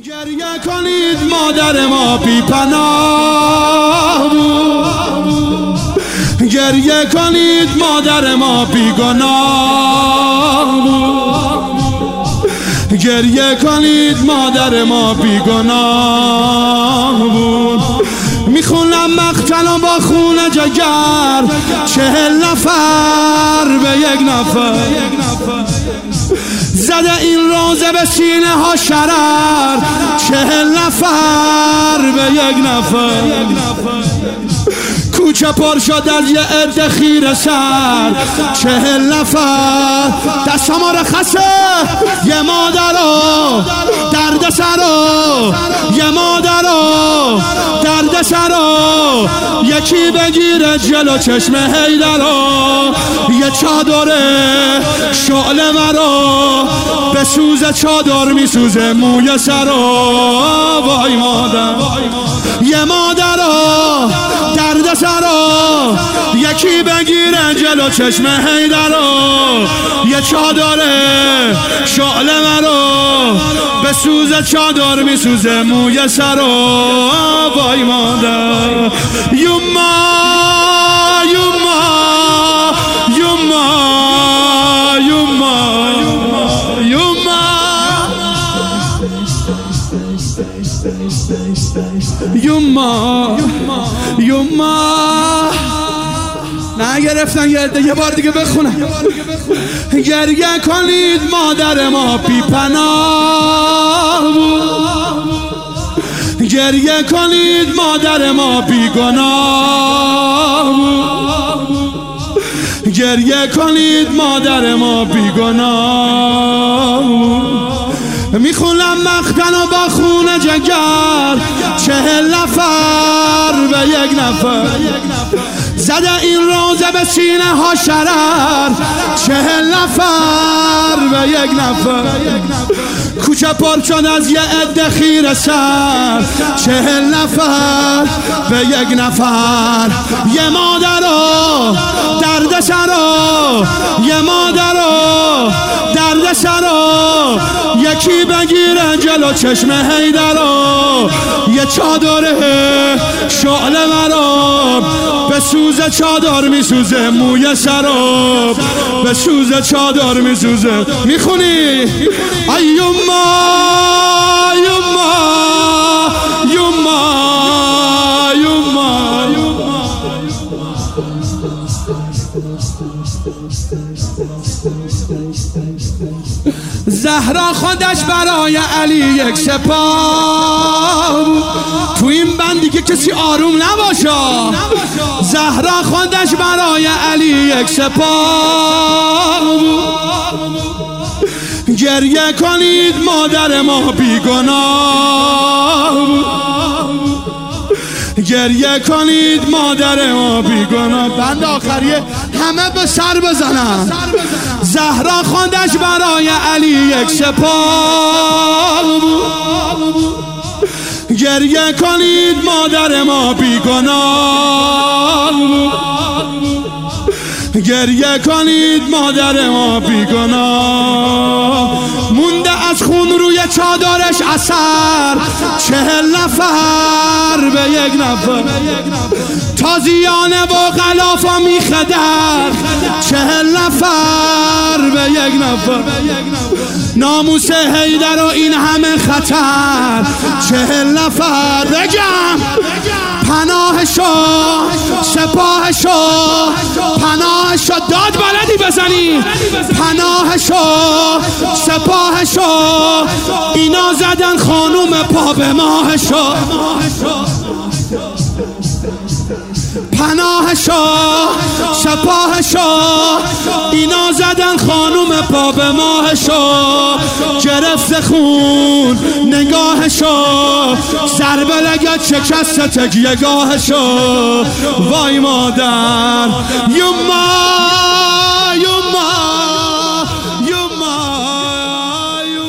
گریه کنید مادر ما بی پناه بود، گریه کنید مادر ما بی گناه بود، گریه کنید مادر ما بی گناه بود. میخونم مقتل با خون جگر، 40 نفر به یک نفر زده این روزه به سینه ها شرر، 40 نفر به یک نفر کوچه پر شد از یه عده خیره سر، 40 نفر دست ما رخصه یه مادرو درد سرو، یه مادرو درد سرو، یکی بگیره جلو چشم حیدرو، یه چادره شعله مرو به سوز چادر میسوزه موی سرو. وای مادر یه مادرو درد سرو، یکی بگیره جلو چشم حیدرو، یه چادره شعله مرو به سوز چادر میسوزه موی سرو. وای مادر یوما یوما یوما یوما یوما یوما یوما. نگرفتن یه بار دیگه بخونم. گریه کنید مادر ما بی پناه بود، گریه کنید مادر ما بی گناه بود، گریه کنید مادر ما بی گناه بود. میخونم مقتل با خون جگر، 40 نفر به یک نفر زده این روزه به سینه ها شرر، 40 نفر به یک نفر کوچه پر شد از یه عده خیره سر، 40 نفر به یک نفر. یه مادرو درد سرو، یه مادرو درد سرو، یکی بگیره جلو چشم حیدرو، یه چادره شعله مرو به سوز چادر میسوزه موی سرو، به سوز چادر میسوزه. میخونی ایوما یوما یوما یوما زهرا خودش برای علی یک سپاه بود، تو این بندی که کسی آروم نباشه. زهرا خودش برای علی یک سپاه بود، گریه کنید مادر ما بی گناه بود، گریه کنید مادر ما بی گناه. بند آخریه همه به سر بزنن. زهرا خودش برای علی یک سپاه بود، گریه کنید مادر ما بی گناه بود، گریه کنید مادر ما بی گناه. مونده از خون روی چادرش اثر، 40 نفر به یک نفر تازیانه و غلافا میخدر، 40 نفر به یک نفر ناموس حیدر و این همه خطر، 40 نفر بگم پناهشو سپاهشو پناهشو داد بلدی بزنی، پناهشو سپاهشو اینا زدن خانوم پا به ماهشو، پناهشو سپاهشو اینا زدن خانوم پا به ماهشو، گرفت خون نگاهشو ضربه لگت شکست تکیه گاهشو. وای مادر یوما